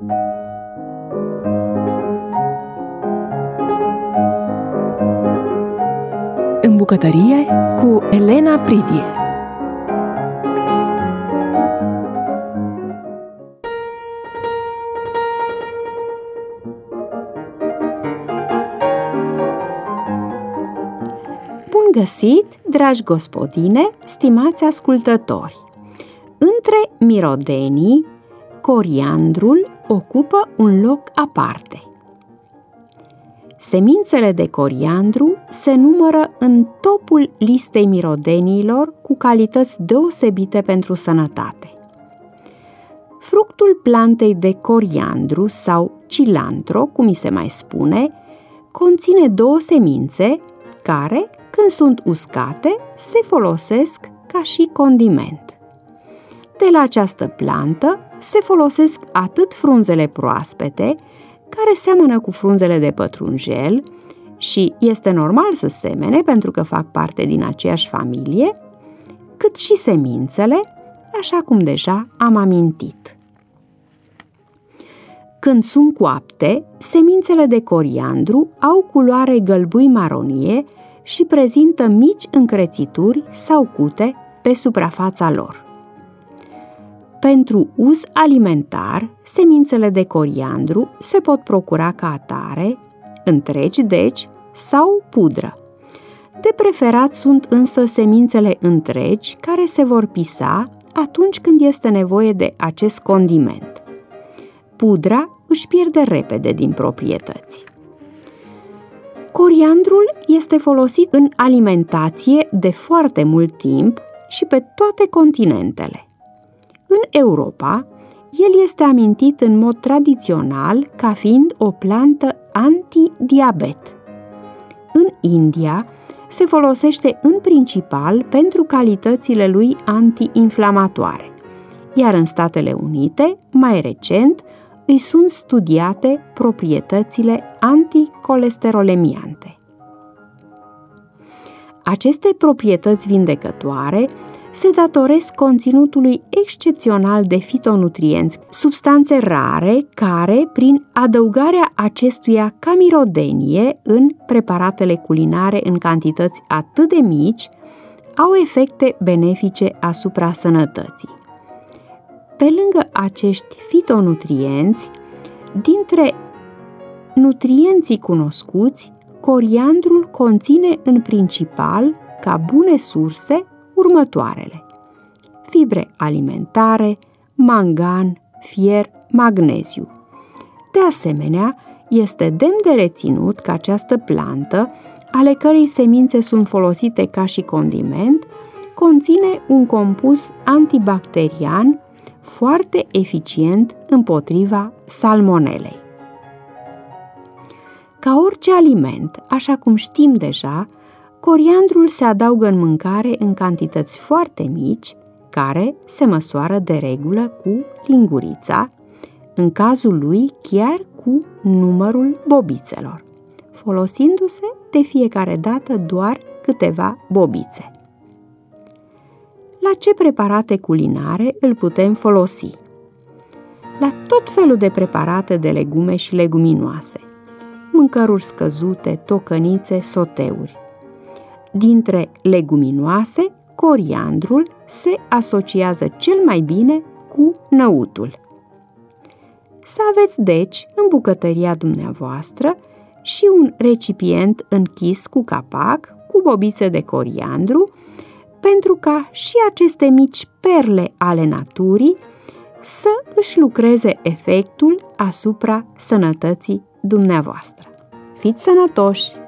În bucătărie cu Elena Pridie. Bun găsit, dragi gospodine, stimați ascultători! Între mirodenii, coriandrul ocupă un loc aparte. Semințele de coriandru se numără în topul listei mirodeniilor cu calități deosebite pentru sănătate. Fructul plantei de coriandru sau cilantro, cum îi se mai spune, conține 2 semințe care, când sunt uscate, se folosesc ca și condiment. De la această plantă se folosesc atât frunzele proaspete, care seamănă cu frunzele de pătrunjel și este normal să semene pentru că fac parte din aceeași familie, cât și semințele, așa cum deja am amintit. Când sunt coapte, semințele de coriandru au culoare gălbui-maronie și prezintă mici încrețituri sau cute pe suprafața lor. Pentru uz alimentar, semințele de coriandru se pot procura ca atare, întregi deci, sau pudră. De preferat sunt însă semințele întregi care se vor pisa atunci când este nevoie de acest condiment. Pudra își pierde repede din proprietăți. Coriandrul este folosit în alimentație de foarte mult timp și pe toate continentele. În Europa, el este amintit în mod tradițional ca fiind o plantă antidiabet. În India se folosește în principal pentru calitățile lui antiinflamatoare, iar în Statele Unite, mai recent, îi sunt studiate proprietățile anticolesterolemiante. Aceste proprietăți vindecătoare se datoresc conținutului excepțional de fitonutrienți, substanțe rare care, prin adăugarea acestuia ca mirodenie în preparatele culinare în cantități atât de mici, au efecte benefice asupra sănătății. Pe lângă acești fitonutrienți, dintre nutrienții cunoscuți, coriandrul conține în principal, ca bune surse, următoarele: fibre alimentare, mangan, fier, magneziu. De asemenea, este demn de reținut că această plantă, ale cărei semințe sunt folosite ca și condiment, conține un compus antibacterian foarte eficient împotriva salmonelei. Ca orice aliment, așa cum știm deja, coriandrul se adaugă în mâncare în cantități foarte mici, care se măsoară de regulă cu lingurița, în cazul lui chiar cu numărul bobițelor, folosindu-se de fiecare dată doar câteva bobițe. La ce preparate culinare îl putem folosi? La tot felul de preparate de legume și leguminoase, mâncăruri scăzute, tocănițe, soteuri. Dintre leguminoase, coriandrul se asociază cel mai bine cu năutul. Să aveți, deci, în bucătăria dumneavoastră și un recipient închis cu capac, cu bobițe de coriandru, pentru ca și aceste mici perle ale naturii să își lucreze efectul asupra sănătății dumneavoastră. Fiți sănătoși!